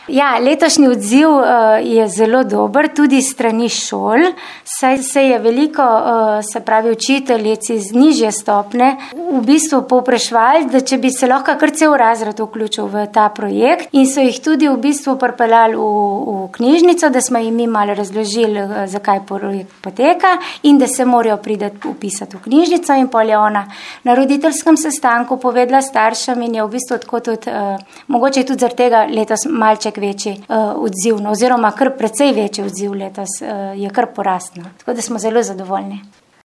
Ja, letošnji odziv je zelo dober, tudi strani šol, saj se je veliko, se pravi učiteljic iz nižje stopne, v bistvu povpraševali, da če bi se lahko kar cel razred vključil v ta projekt in so jih tudi v bistvu pripeljali v knjižnico, da smo jim mi malo razložili, zakaj projekt poteka in da se morajo priti upisati v knjižnico in pol je ona na roditeljskem sestanku povedala staršem in je v bistvu tako tudi, mogoče tudi zaradi tega letos malček večji odziv, oziroma kar precej večji odziv letos je kar porastno. Tako da smo zelo zadovoljni.